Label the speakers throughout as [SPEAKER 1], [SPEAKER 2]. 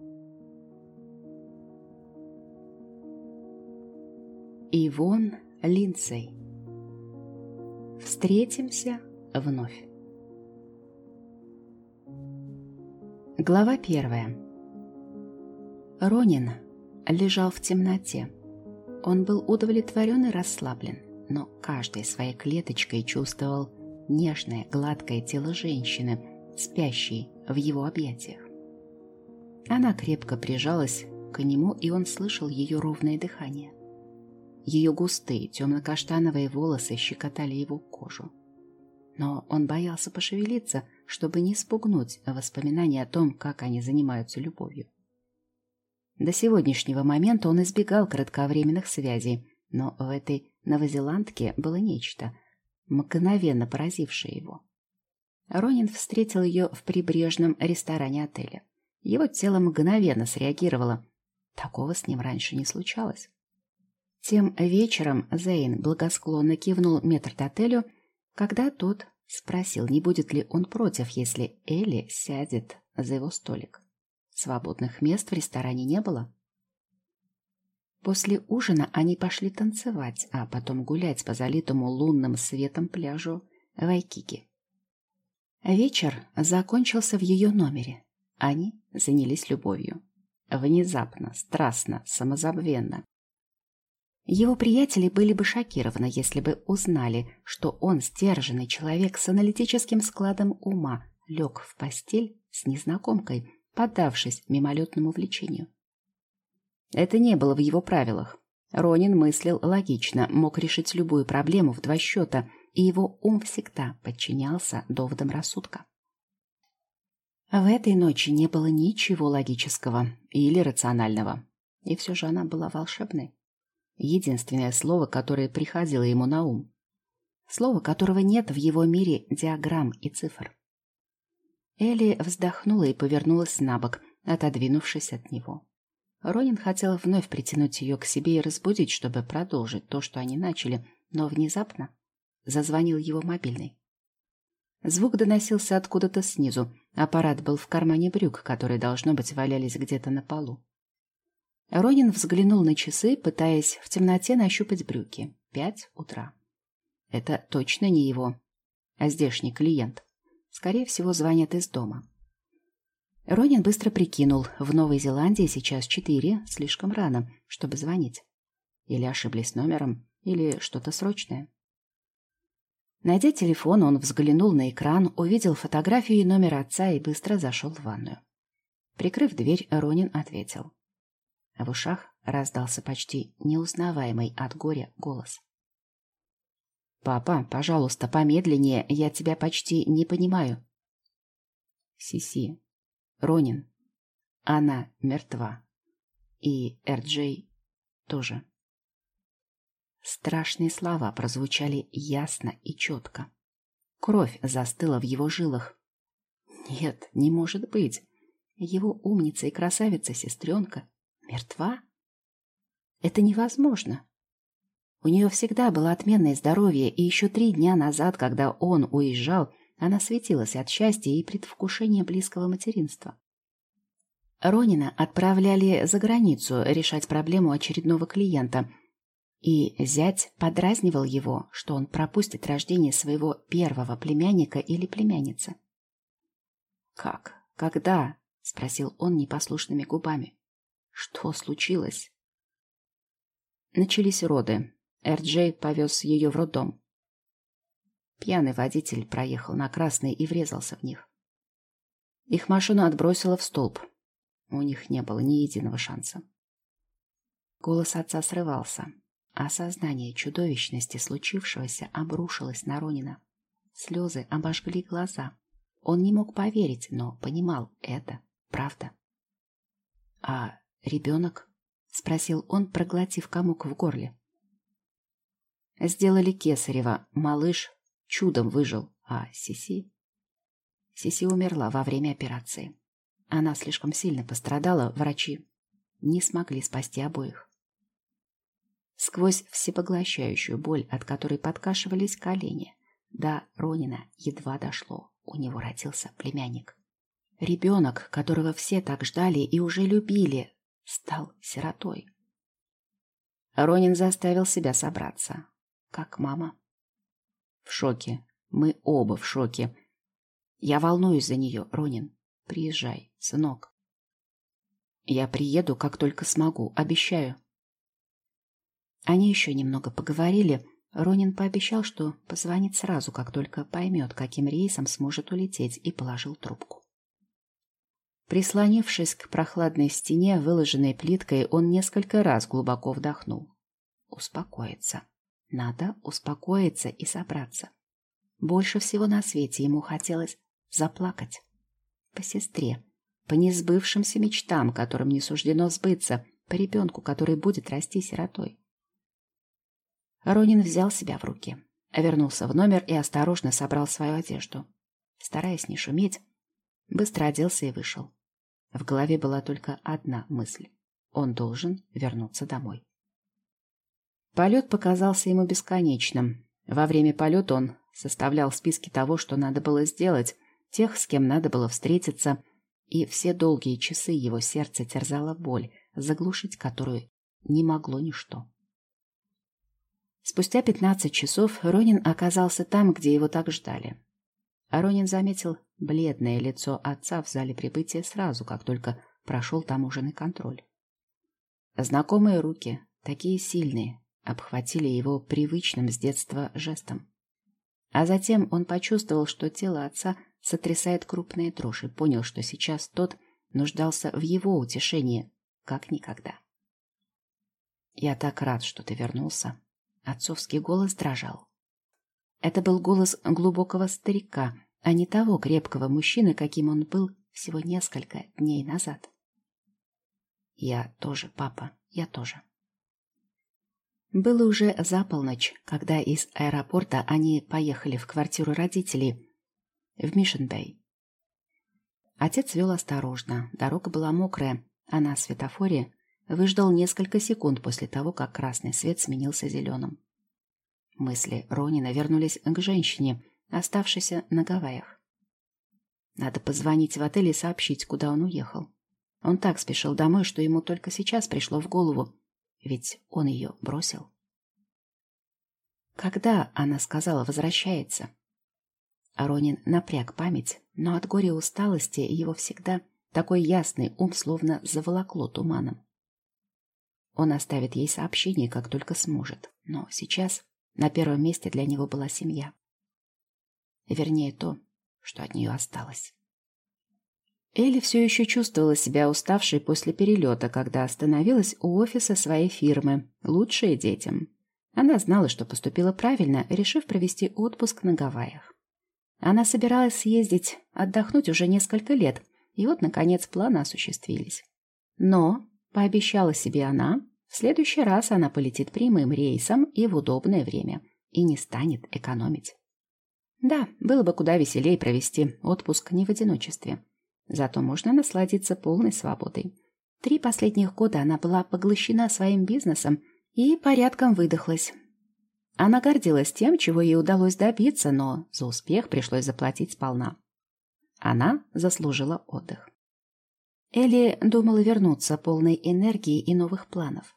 [SPEAKER 1] Ивон Линдсей. Встретимся вновь. Глава 1. Ронин лежал в темноте. Он был удовлетворен и расслаблен, но каждой своей клеточкой чувствовал нежное, гладкое тело женщины, спящей в его объятиях. Она крепко прижалась к нему, и он слышал ее ровное дыхание. Ее густые темно-каштановые волосы щекотали его кожу. Но он боялся пошевелиться, чтобы не спугнуть воспоминания о том, как они занимаются любовью. До сегодняшнего момента он избегал кратковременных связей, но в этой новозеландке было нечто, мгновенно поразившее его. Ронин встретил ее в прибрежном ресторане отеля. Его тело мгновенно среагировало. Такого с ним раньше не случалось. Тем вечером Зейн благосклонно кивнул метрдотелю, когда тот спросил, не будет ли он против, если Элли сядет за его столик. Свободных мест в ресторане не было. После ужина они пошли танцевать, а потом гулять по залитому лунным светом пляжу Вайкики. Вечер закончился в ее номере. Они занялись любовью. Внезапно, страстно, самозабвенно. Его приятели были бы шокированы, если бы узнали, что он, стерженный человек с аналитическим складом ума, лег в постель с незнакомкой, поддавшись мимолетному влечению. Это не было в его правилах. Ронин мыслил логично, мог решить любую проблему в 2 счета, и его ум всегда подчинялся доводам рассудка. В этой ночи не было ничего логического или рационального, и все же она была волшебной. Единственное слово, которое приходило ему на ум. Слово, которого нет в его мире диаграмм и цифр. Элли вздохнула и повернулась на бок, отодвинувшись от него. Ронин хотел вновь притянуть ее к себе и разбудить, чтобы продолжить то, что они начали, но внезапно зазвонил его мобильный. Звук доносился откуда-то снизу. Аппарат был в кармане брюк, которые, должно быть, валялись где-то на полу. Ронин взглянул на часы, пытаясь в темноте нащупать брюки. 5 утра. Это точно не его, а здешний клиент. Скорее всего, звонят из дома. Ронин быстро прикинул, в Новой Зеландии сейчас 4, слишком рано, чтобы звонить. Или ошиблись номером, или что-то срочное. Найдя телефон, он взглянул на экран, увидел фотографию и номер отца и быстро зашел в ванную. Прикрыв дверь, Ронин ответил. В ушах раздался почти неузнаваемый от горя голос. «Папа, пожалуйста, помедленнее, я тебя почти не понимаю». «Сиси, Ронин, она мертва. И Эрджей тоже». Страшные слова прозвучали ясно и четко. Кровь застыла в его жилах. Нет, не может быть. Его умница и красавица-сестренка мертва? Это невозможно. У нее всегда было отменное здоровье, и еще 3 дня назад, когда он уезжал, она светилась от счастья и предвкушения близкого материнства. Ронина отправляли за границу решать проблему очередного клиента, и зять подразнивал его, что он пропустит рождение своего первого племянника или племянницы. «Как? Когда?» — спросил он непослушными губами. «Что случилось?» Начались роды. Эрджей повез ее в роддом. Пьяный водитель проехал на красный и врезался в них. Их машину отбросило в столб. У них не было ни единого шанса. Голос отца срывался. Осознание чудовищности случившегося обрушилось на Ронина. Слезы обожгли глаза. Он не мог поверить, но понимал, это правда. «А ребенок?» — спросил он, проглотив комок в горле. Сделали кесарево. Малыш чудом выжил, а Сиси... Сиси умерла во время операции. Она слишком сильно пострадала, врачи не смогли спасти обоих. Сквозь всепоглощающую боль, от которой подкашивались колени, до Ронина едва дошло. У него родился племянник. Ребенок, которого все так ждали и уже любили, стал сиротой. Ронин заставил себя собраться. Как мама. В шоке. Мы оба в шоке. Я волнуюсь за нее, Ронин. Приезжай, сынок. Я приеду, как только смогу, обещаю. Они еще немного поговорили. Ронин пообещал, что позвонит сразу, как только поймет, каким рейсом сможет улететь, и положил трубку. Прислонившись к прохладной стене, выложенной плиткой, он несколько раз глубоко вдохнул. Успокоиться. Надо успокоиться и собраться. Больше всего на свете ему хотелось заплакать. По сестре, по несбывшимся мечтам, которым не суждено сбыться, по ребенку, который будет расти сиротой. Ронин взял себя в руки, вернулся в номер и осторожно собрал свою одежду. Стараясь не шуметь, быстро оделся и вышел. В голове была только одна мысль. Он должен вернуться домой. Полет показался ему бесконечным. Во время полета он составлял списки того, что надо было сделать, тех, с кем надо было встретиться, и все долгие часы его сердце терзала боль, заглушить которую не могло ничто. Спустя 15 часов Ронин оказался там, где его так ждали. А Ронин заметил бледное лицо отца в зале прибытия сразу, как только прошел таможенный контроль. Знакомые руки, такие сильные, обхватили его привычным с детства жестом. А затем он почувствовал, что тело отца сотрясает крупная дрожь, и понял, что сейчас тот нуждался в его утешении, как никогда. «Я так рад, что ты вернулся». Отцовский голос дрожал. Это был голос глубокого старика, а не того крепкого мужчины, каким он был всего несколько дней назад. «Я тоже, папа, я тоже». Было уже за полночь, когда из аэропорта они поехали в квартиру родителей в Мишн-Бэй. Отец вел осторожно, дорога была мокрая, а на светофоре выждал несколько секунд после того, как красный свет сменился зеленым. Мысли Ронина вернулись к женщине, оставшейся на Гавайях. Надо позвонить в отель и сообщить, куда он уехал. Он так спешил домой, что ему только сейчас пришло в голову, ведь он ее бросил. Когда она сказала «возвращается»? Ронин напряг память, но от горя и усталости его всегда такой ясный ум словно заволокло туманом. Он оставит ей сообщение, как только сможет, но сейчас на первом месте для него была семья. Вернее, то, что от нее осталось. Элли все еще чувствовала себя уставшей после перелета, когда остановилась у офиса своей фирмы «Лучшие детям». Она знала, что поступила правильно, решив провести отпуск на Гавайях. Она собиралась съездить, отдохнуть уже несколько лет, и вот, наконец, планы осуществились. Но, пообещала себе она, в следующий раз она полетит прямым рейсом и в удобное время, и не станет экономить. Да, было бы куда веселее провести отпуск не в одиночестве. Зато можно насладиться полной свободой. 3 последних года она была поглощена своим бизнесом и порядком выдохлась. Она гордилась тем, чего ей удалось добиться, но за успех пришлось заплатить сполна. Она заслужила отдых. Элли думала вернуться полной энергии и новых планов.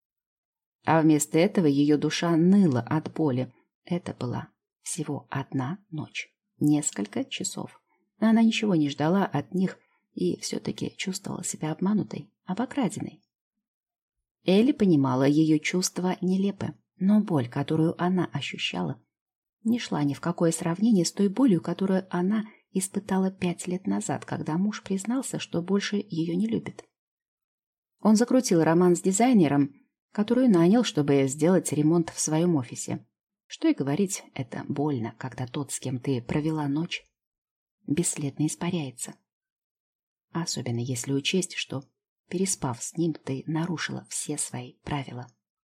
[SPEAKER 1] А вместо этого ее душа ныла от боли. Это была всего одна ночь, несколько часов. Она ничего не ждала от них и все-таки чувствовала себя обманутой, обокраденной. Элли понимала, ее чувства нелепы, но боль, которую она ощущала, не шла ни в какое сравнение с той болью, которую она испытала 5 лет назад, когда муж признался, что больше ее не любит. Он закрутил роман с дизайнером, которую нанял, чтобы сделать ремонт в своем офисе. Что и говорить, это больно, когда тот, с кем ты провела ночь, бесследно испаряется. Особенно если учесть, что, переспав с ним, ты нарушила все свои правила.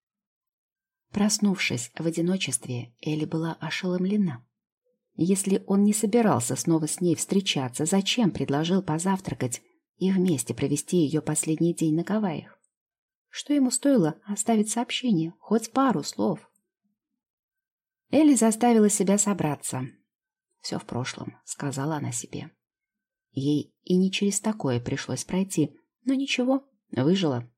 [SPEAKER 1] Проснувшись в одиночестве, Элли была ошеломлена. Если он не собирался снова с ней встречаться, зачем предложил позавтракать и вместе провести ее последний день на Гавайях? Что ему стоило оставить сообщение, хоть пару слов? Элли заставила себя собраться. «Все в прошлом», — сказала она себе. Ей и не через такое пришлось пройти, но ничего, выжила.